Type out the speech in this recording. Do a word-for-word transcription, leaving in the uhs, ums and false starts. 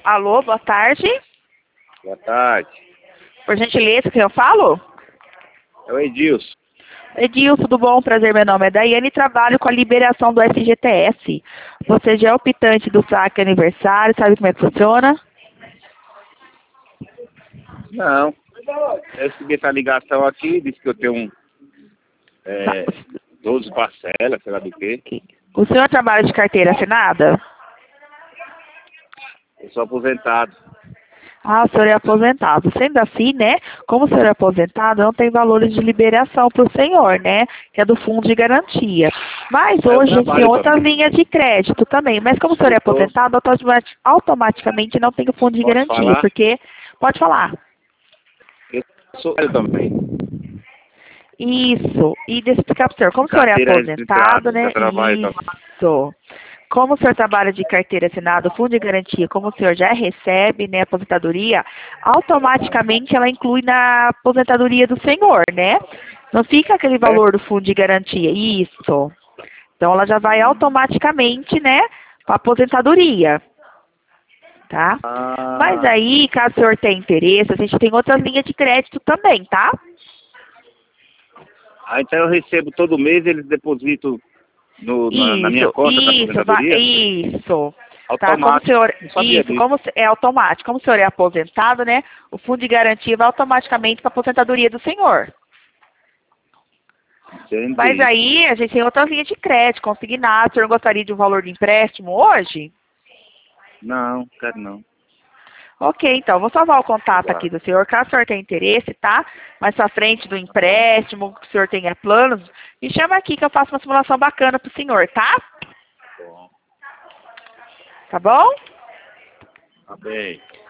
Alô, boa tarde. Boa tarde. Por gentileza, quem eu falo? É o Edilson. Edilson, tudo bom? Prazer, meu nome é Daiane e trabalho com a liberação do S G T S. Você já é optante do saque aniversário, sabe como é que funciona? Não. Eu recebi essa ligação aqui, disse que eu tenho um, é, doze parcelas, sei lá do quê. O senhor trabalha de carteira assinada? Eu sou aposentado. Ah, o senhor é aposentado. Sendo assim, né? Como o senhor é aposentado, não tem valores de liberação para o senhor, né? Que é do fundo de garantia. Mas Eu hoje a gente tem trabalho outras também. linhas de crédito também. Mas como o senhor é Eu tô, aposentado, automati- automaticamente não tem o fundo de posso garantia. falar? Porque, pode falar. Eu sou eu também. Isso. E deixa eu explicar para o senhor. Como o senhor é Carteira aposentado, registrada. né? Já trabalho também. Isso. Como o senhor trabalha de carteira assinada, fundo de garantia, como o senhor já recebe, né, aposentadoria, automaticamente ela inclui na aposentadoria do senhor, né? Não fica aquele É? valor do fundo de garantia. Isso. Então ela já vai automaticamente, né, para aposentadoria. Tá? Mas Ah, aí, caso o senhor tenha interesse, a gente tem outras linhas de crédito também, tá? ah, então eu recebo todo mês, eles depositam no, na, na minha Isso, conta da isso, va- aposentadoria? isso. Tá, como o Automático. senhor, Não sabia isso, disso. como se- é automático, como o senhor é aposentado, né? O fundo de garantia vai automaticamente para a aposentadoria do senhor. Mas Entendi. aí a gente tem outras linhas de crédito, consignado. O senhor gostaria de um valor de empréstimo hoje? Não, quero não. Ok, então, vou salvar o contato aqui Obrigado. do senhor, caso o senhor tenha interesse, tá? Mais pra frente do Tá bom. empréstimo, que o senhor tenha planos, me chama aqui que eu faço uma simulação bacana pro senhor, tá? Tá bom. Tá bom? Tá bem.